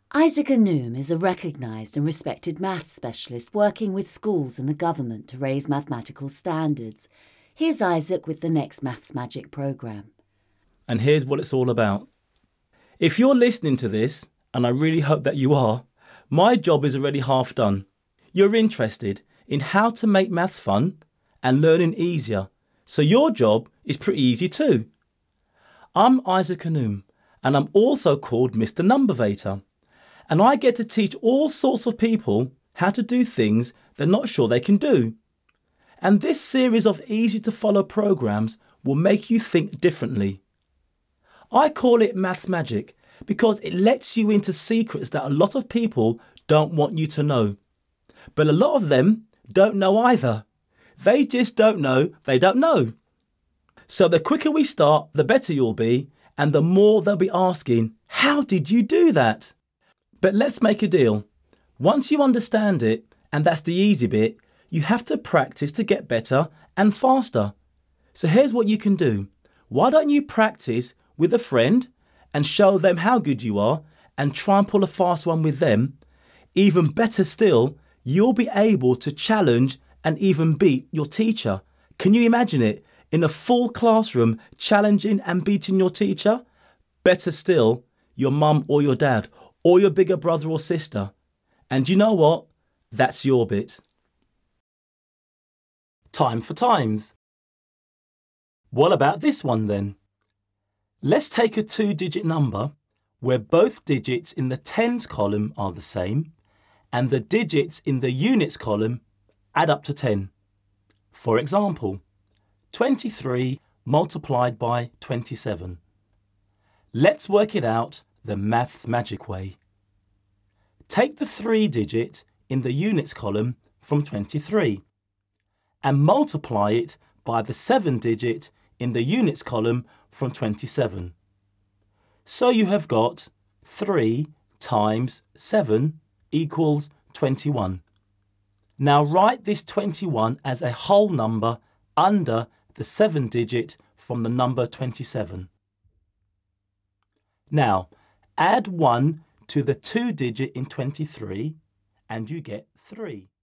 Isaac Anoom is a recognised and respected maths specialist working with schools and the government to raise mathematical standards. Here's Isaac with the next Maths Magic programme. And here's what it's all about. If you're listening to this, and I really hope that you are, my job is already half done. You're interested in how to make maths fun and learning easier, so your job is pretty easy too. I'm Isaac Anoom, and I'm also called Mr. Numbervator. And I get to teach all sorts of people how to do things they're not sure they can do. And this series of easy to follow programs will make you think differently. I call it Maths Magic because it lets you into secrets that a lot of people don't want you to know. But a lot of them don't know either. They just don't know they don't know. So the quicker we start, the better you'll be, and the more they'll be asking, how did you do that? But let's make a deal. Once you understand it, and that's the easy bit, you have to practice to get better and faster. So here's what you can do. Why don't you practice with a friend and show them how good you are and try and pull a fast one with them? Even better still, you'll be able to challenge and even beat your teacher. Can you imagine it? In a full classroom, challenging and beating your teacher? Better still, your mum or your dad, or your bigger brother or sister. And you know what? That's your bit. Time for times. What about this one then? Let's take a 2-digit number where both digits in the tens column are the same and the digits in the units column add up to 10. For example, 23 multiplied by 27. Let's work it out the Maths Magic way. Take the 3-digit in the units column from 23 and multiply it by the 7-digit in the units column from 27. So you have got 3 times 7 equals 21. Now write this 21 as a whole number under the 7-digit from the number 27. Now, add 1 to the 2-digit in 23 and you get 3.